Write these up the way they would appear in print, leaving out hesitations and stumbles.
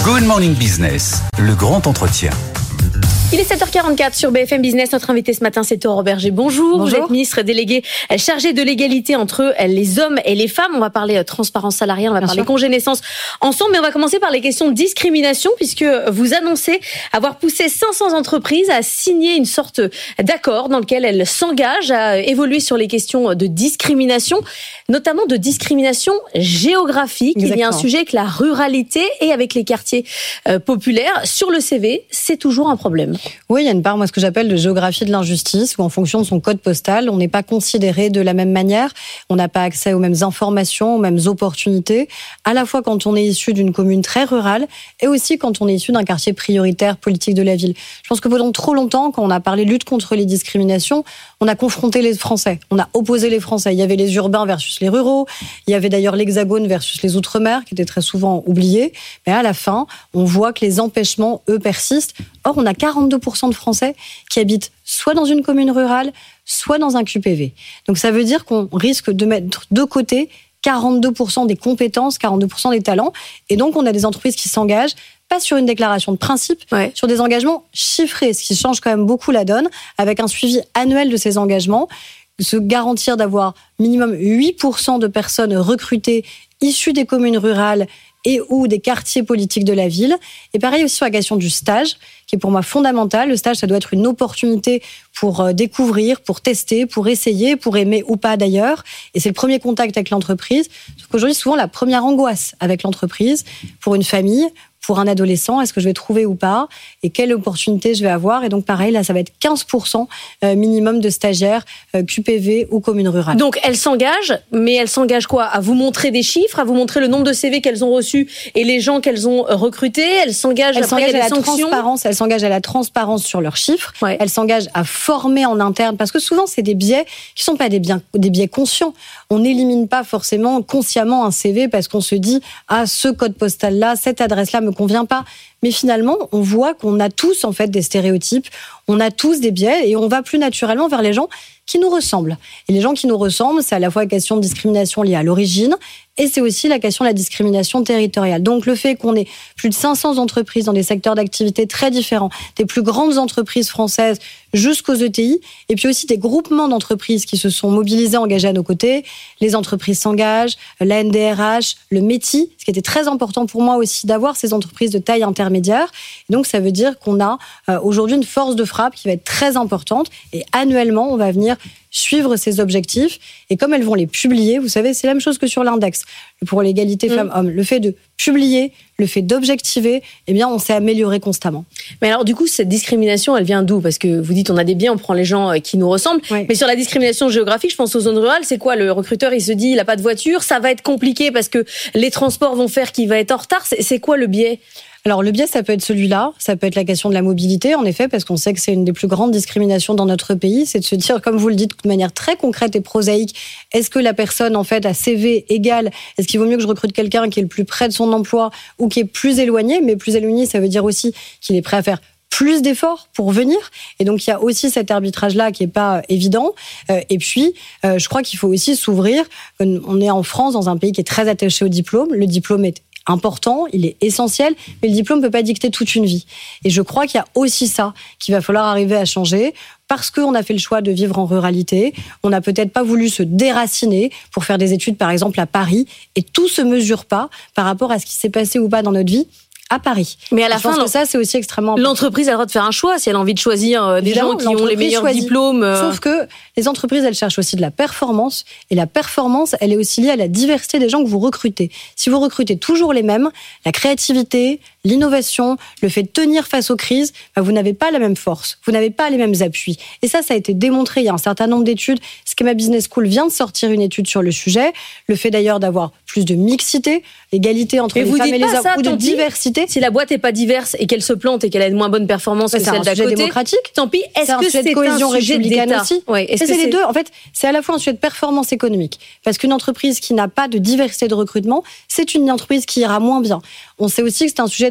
Good Morning Business, le grand entretien. Il est 7h44 sur BFM Business. Notre invité ce matin, c'est Aurore Berger. Bonjour. Vous êtes ministre déléguée chargée de l'égalité entre les hommes et les femmes. On va parler transparence salariale, on va parler congé naissance ensemble. Mais on va commencer par les questions de discrimination, puisque vous annoncez avoir poussé 500 entreprises à signer une sorte d'accord dans lequel elles s'engagent à évoluer sur les questions de discrimination, notamment de discrimination géographique. Exactement. Il y a un sujet avec la ruralité et avec les quartiers populaires. Sur le CV, c'est toujours un problème. Oui, il y a une part, moi, ce que j'appelle de géographie de l'injustice, où en fonction de son code postal, on n'est pas considéré de la même manière, on n'a pas accès aux mêmes informations, aux mêmes opportunités, à la fois quand on est issu d'une commune très rurale, et aussi quand on est issu d'un quartier prioritaire politique de la ville. Je pense que pendant trop longtemps, quand on a parlé lutte contre les discriminations, on a confronté les Français, on a opposé les Français. Il y avait les urbains versus les ruraux, il y avait d'ailleurs l'Hexagone versus les Outre-mer, qui étaient très souvent oubliés, mais à la fin, on voit que les empêchements, eux, persistent. Or, on a 42% de Français qui habitent soit dans une commune rurale, soit dans un QPV. Donc ça veut dire qu'on risque de mettre de côté 42% des compétences, 42% des talents. Et donc, on a des entreprises qui s'engagent, pas sur une déclaration de principe, sur des engagements chiffrés, ce qui change quand même beaucoup la donne, avec un suivi annuel de ces engagements, se garantir d'avoir minimum 8% de personnes recrutées issues des communes rurales et ou des quartiers politiques de la ville. Et pareil aussi sur la question du stage, qui est pour moi fondamental. Le stage, ça doit être une opportunité pour découvrir, pour tester, pour essayer, pour aimer ou pas d'ailleurs. Et c'est le premier contact avec l'entreprise. Sauf qu'aujourd'hui, souvent, la première angoisse avec l'entreprise, pour une famille, pour un adolescent, est-ce que je vais trouver ou pas? Et quelle opportunité je vais avoir? Et donc, pareil, là, ça va être 15% minimum de stagiaires QPV ou communes rurales. Donc, elles s'engagent, mais elles s'engagent quoi? À vous montrer des chiffres, à vous montrer le nombre de CV qu'elles ont reçus et les gens qu'elles ont recrutés? Elles s'engagent après, il y a des sanctions? Elles s'engagent à la transparence sur leurs chiffres. Ouais. Elles s'engagent à former en interne, parce que souvent, c'est des biais qui sont pas des biais conscients. On n'élimine pas forcément consciemment un CV parce qu'on se dit « Ah, ce code postal-là, cette adresse-là me convient pas ». Mais finalement, on voit qu'on a tous en fait des stéréotypes, on a tous des biais et on va plus naturellement vers les gens qui nous ressemblent. Et les gens qui nous ressemblent, c'est à la fois la question de discrimination liée à l'origine et c'est aussi la question de la discrimination territoriale. Donc le fait qu'on ait plus de 500 entreprises dans des secteurs d'activité très différents, des plus grandes entreprises françaises jusqu'aux ETI, et puis aussi des groupements d'entreprises qui se sont mobilisés, engagés à nos côtés, les entreprises s'engagent, la NDRH, le METI, ce qui était très important pour moi aussi d'avoir ces entreprises de taille intermédiaire. Et donc ça veut dire qu'on a aujourd'hui une force de frappe qui va être très importante et annuellement on va venir suivre ces objectifs et comme elles vont les publier, vous savez, c'est la même chose que sur l'index pour l'égalité femmes-hommes. Le fait de publier, le fait d'objectiver, eh bien, on s'est amélioré constamment. Mais alors, du coup, cette discrimination, elle vient d'où? Parce que vous dites, on a des biais, on prend les gens qui nous ressemblent. Oui. Mais sur la discrimination géographique, je pense aux zones rurales, c'est quoi? Le recruteur, il se dit, il n'a pas de voiture, ça va être compliqué parce que les transports vont faire qu'il va être en retard. C'est quoi le biais? Alors, le biais, ça peut être celui-là. Ça peut être la question de la mobilité, en effet, parce qu'on sait que c'est une des plus grandes discriminations dans notre pays. C'est de se dire, comme vous le dites, de manière très concrète et prosaïque, est-ce que la personne, en fait, a CV égal? Est-ce qu'il vaut mieux que je recrute quelqu'un qui est le plus près de son emploi ou qui est plus éloigné? Mais plus éloigné, ça veut dire aussi qu'il est prêt à faire plus d'efforts pour venir. Et donc, il y a aussi cet arbitrage-là qui est pas évident. Et puis, je crois qu'il faut aussi s'ouvrir. On est en France, dans un pays qui est très attaché au diplôme. Le diplôme est important, il est essentiel, mais le diplôme ne peut pas dicter toute une vie. Et je crois qu'il y a aussi ça qu'il va falloir arriver à changer, parce qu'on a fait le choix de vivre en ruralité, on n'a peut-être pas voulu se déraciner pour faire des études, par exemple, à Paris, et tout se mesure pas par rapport à ce qui s'est passé ou pas dans notre vie à Paris. Mais à la fin, je pense que ça, c'est aussi extrêmement important. L'entreprise a le droit de faire un choix si elle a envie de choisir des gens qui ont les meilleurs diplômes. Sauf que les entreprises, elles cherchent aussi de la performance. Et la performance, elle est aussi liée à la diversité des gens que vous recrutez. Si vous recrutez toujours les mêmes, la créativité, l'innovation, le fait de tenir face aux crises, vous n'avez pas la même force. Vous n'avez pas les mêmes appuis. Et ça a été démontré. Il y a un certain nombre d'études. Schema Business School vient de sortir une étude sur le sujet. Le fait d'ailleurs d'avoir plus de mixité, l'égalité entre les femmes et les hommes, ou de diversité. Si la boîte n'est pas diverse et qu'elle se plante et qu'elle a une moins bonne performance que celle d'à côté, démocratique. Tant pis. Est-ce que c'est cohésion républicaine aussi? Oui. C'est les deux. En fait, c'est à la fois un sujet de performance économique, parce qu'une entreprise qui n'a pas de diversité de recrutement, c'est une entreprise qui ira moins bien. On sait aussi que c'est un sujet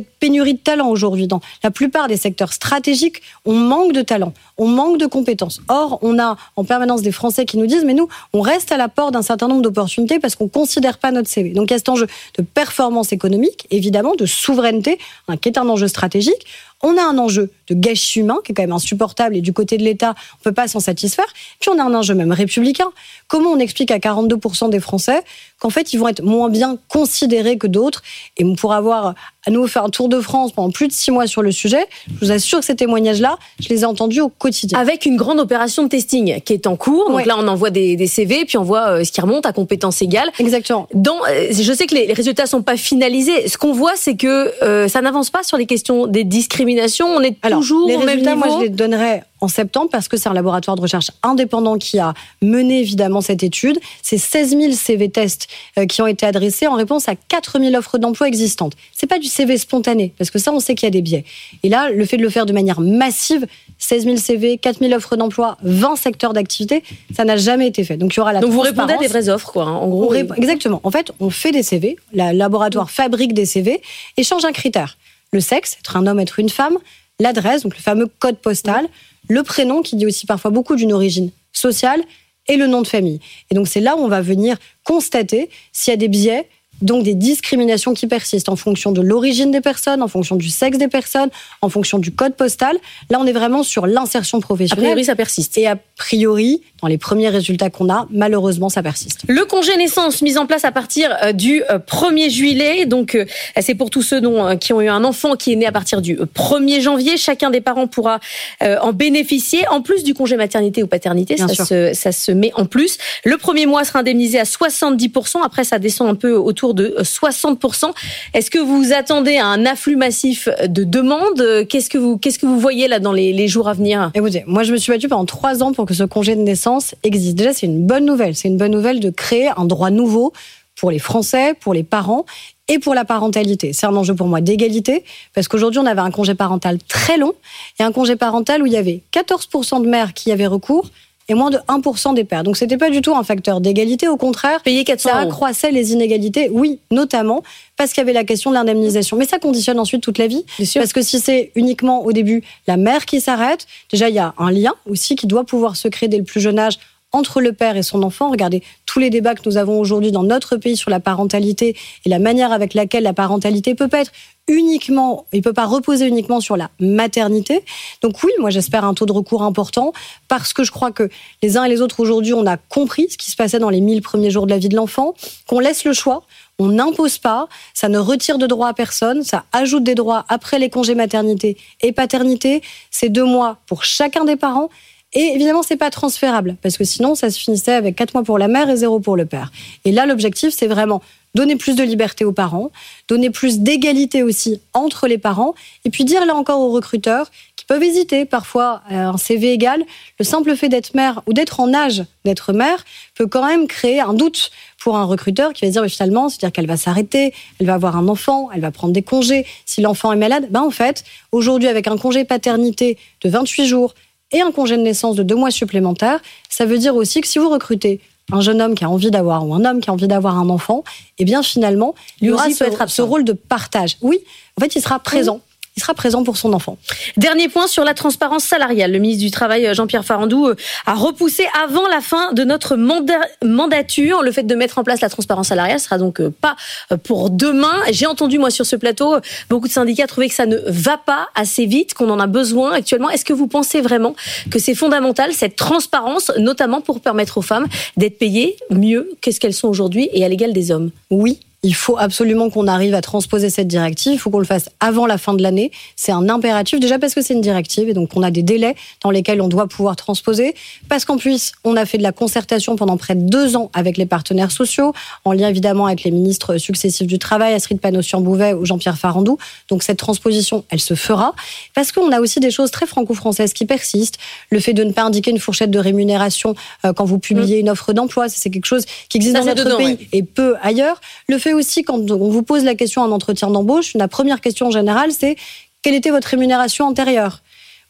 cette pénurie de talent aujourd'hui. Dans la plupart des secteurs stratégiques, on manque de talent, on manque de compétences. Or, on a en permanence des Français qui nous disent « mais nous, on reste à la porte d'un certain nombre d'opportunités parce qu'on ne considère pas notre CV ». Donc il y a cet enjeu de performance économique, évidemment, de souveraineté, qui est un enjeu stratégique. On a un enjeu de gâchis humain qui est quand même insupportable et du côté de l'État, on ne peut pas s'en satisfaire. Puis on a un enjeu même républicain. Comment on explique à 42% des Français qu'en fait, ils vont être moins bien considérés que d'autres? Et pour avoir à nouveau fait un tour de France pendant plus de 6 mois sur le sujet, je vous assure que ces témoignages-là, je les ai entendus au quotidien. Avec une grande opération de testing qui est en cours. Donc là, on envoie des CV, puis on voit ce qui remonte à compétences égales. Exactement. Je sais que les résultats ne sont pas finalisés. Ce qu'on voit, c'est que ça n'avance pas sur les questions des discriminations. On est toujours au même niveau. Moi, je les donnerai en septembre parce que c'est un laboratoire de recherche indépendant qui a mené évidemment cette étude. C'est 16 000 CV tests qui ont été adressés en réponse à 4 000 offres d'emploi existantes. C'est pas du CV spontané parce que ça, on sait qu'il y a des biais. Et là, le fait de le faire de manière massive, 16 000 CV, 4 000 offres d'emploi, 20 secteurs d'activité, ça n'a jamais été fait. Donc il y aura la transparence. Donc vous répondez à des vraies offres, quoi. En gros. Exactement. En fait, on fait des CV. Le laboratoire fabrique des CV et change un critère. Le sexe, être un homme, être une femme, l'adresse, donc le fameux code postal, le prénom qui dit aussi parfois beaucoup d'une origine sociale et le nom de famille. Et donc c'est là où on va venir constater s'il y a des biais, donc des discriminations qui persistent en fonction de l'origine des personnes, en fonction du sexe des personnes, en fonction du code postal. Là, on est vraiment sur l'insertion professionnelle. A priori, ça persiste. Et a priori, dans les premiers résultats qu'on a, malheureusement, ça persiste. Le congé naissance mis en place à partir du 1er juillet. Donc, c'est pour tous ceux qui ont eu un enfant qui est né à partir du 1er janvier. Chacun des parents pourra en bénéficier. En plus du congé maternité ou paternité, ça se met en plus. Le premier mois sera indemnisé à 70%. Après, ça descend un peu autour de 60%. Est-ce que vous attendez un afflux massif de demandes? Qu'est-ce que vous voyez là dans les jours à venir? Écoutez, moi je me suis battue pendant 3 ans pour que ce congé de naissance existe. Déjà, c'est une bonne nouvelle. C'est une bonne nouvelle de créer un droit nouveau pour les Français, pour les parents et pour la parentalité. C'est un enjeu pour moi d'égalité parce qu'aujourd'hui, on avait un congé parental très long et un congé parental où il y avait 14% de mères qui y avaient recours et moins de 1% des pères. Donc, c'était pas du tout un facteur d'égalité. Au contraire, payer 400 ça accroissait les inégalités. Oui, notamment parce qu'il y avait la question de l'indemnisation. Mais ça conditionne ensuite toute la vie. Parce que si c'est uniquement au début la mère qui s'arrête, déjà, il y a un lien aussi qui doit pouvoir se créer dès le plus jeune âge entre le père et son enfant. Regardez tous les débats que nous avons aujourd'hui dans notre pays sur la parentalité et la manière avec laquelle la parentalité peut pas être uniquement, il peut pas reposer uniquement sur la maternité. Donc oui, moi j'espère un taux de recours important parce que je crois que les uns et les autres aujourd'hui, on a compris ce qui se passait dans les 1000 premiers jours de la vie de l'enfant, qu'on laisse le choix, on n'impose pas, ça ne retire de droits à personne, ça ajoute des droits après les congés maternité et paternité. C'est 2 mois pour chacun des parents. Et évidemment, c'est pas transférable, parce que sinon, ça se finissait avec 4 mois pour la mère et 0 pour le père. Et là, l'objectif, c'est vraiment donner plus de liberté aux parents, donner plus d'égalité aussi entre les parents, et puis dire là encore aux recruteurs qui peuvent hésiter parfois à un CV égal, le simple fait d'être mère ou d'être en âge d'être mère peut quand même créer un doute pour un recruteur qui va se dire, mais finalement, c'est-à-dire qu'elle va s'arrêter, elle va avoir un enfant, elle va prendre des congés. Si l'enfant est malade, en fait, aujourd'hui, avec un congé paternité de 28 jours, et un congé de naissance de 2 mois supplémentaires, ça veut dire aussi que si vous recrutez un jeune homme qui a envie d'avoir, ou un homme qui a envie d'avoir un enfant, eh bien finalement, il y aura ce rôle de partage. Oui, en fait, il sera présent. Il sera présent pour son enfant. Dernier point sur la transparence salariale. Le ministre du Travail, Jean-Pierre Farandou, a repoussé avant la fin de notre mandature. Le fait de mettre en place la transparence salariale sera donc pas pour demain. J'ai entendu, moi, sur ce plateau, beaucoup de syndicats trouver que ça ne va pas assez vite, qu'on en a besoin actuellement. Est-ce que vous pensez vraiment que c'est fondamental, cette transparence, notamment pour permettre aux femmes d'être payées mieux qu'est-ce qu'elles sont aujourd'hui et à l'égal des hommes? Oui. Il faut absolument qu'on arrive à transposer cette directive. Il faut qu'on le fasse avant la fin de l'année. C'est un impératif, déjà parce que c'est une directive et donc on a des délais dans lesquels on doit pouvoir transposer. Parce qu'en plus, on a fait de la concertation pendant près de 2 ans avec les partenaires sociaux, en lien évidemment avec les ministres successifs du Travail, Astrid Panosyan-Bouvet ou Jean-Pierre Farandou. Donc cette transposition, elle se fera. Parce qu'on a aussi des choses très franco-françaises qui persistent. Le fait de ne pas indiquer une fourchette de rémunération quand vous publiez une offre d'emploi, c'est quelque chose qui existe dans notre pays et peu ailleurs. Le fait aussi, quand on vous pose la question en entretien d'embauche, la première question générale, c'est quelle était votre rémunération antérieure ?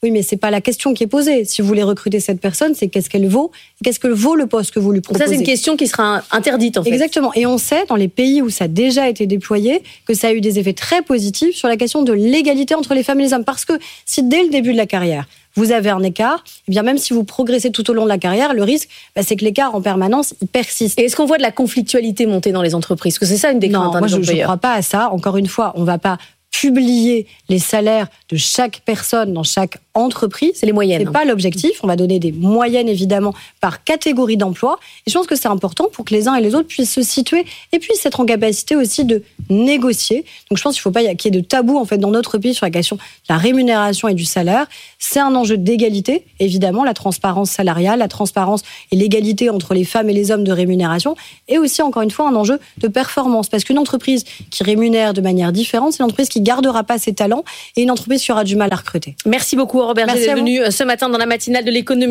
Oui, mais c'est pas la question qui est posée. Si vous voulez recruter cette personne, c'est qu'est-ce qu'elle vaut, qu'est-ce que vaut le poste que vous lui proposez. Donc ça, c'est une question qui sera interdite, en fait. Exactement. Et on sait, dans les pays où ça a déjà été déployé, que ça a eu des effets très positifs sur la question de l'égalité entre les femmes et les hommes. Parce que si dès le début de la carrière, vous avez un écart, eh bien même si vous progressez tout au long de la carrière, le risque, c'est que l'écart en permanence, il persiste. Et est-ce qu'on voit de la conflictualité monter dans les entreprises ? Parce que c'est ça une des craintes. Non, moi je ne crois pas à ça. Encore une fois, on ne va pas publier les salaires de chaque personne dans chaque entreprise. C'est les moyennes. C'est pas l'objectif. On va donner des moyennes, évidemment, par catégorie d'emploi. Et je pense que c'est important pour que les uns et les autres puissent se situer et puissent être en capacité aussi de négocier. Donc je pense qu'il ne faut pas qu'il y ait de tabou, en fait, dans notre pays sur la question de la rémunération et du salaire. C'est un enjeu d'égalité, évidemment, la transparence salariale, la transparence et l'égalité entre les femmes et les hommes de rémunération. Et aussi, encore une fois, un enjeu de performance. Parce qu'une entreprise qui rémunère de manière différente, c'est une entreprise qui ne gardera pas ses talents et une entreprise qui aura du mal à recruter. Merci beaucoup, Robert. Vous êtes venu ce matin dans la matinale de l'économie.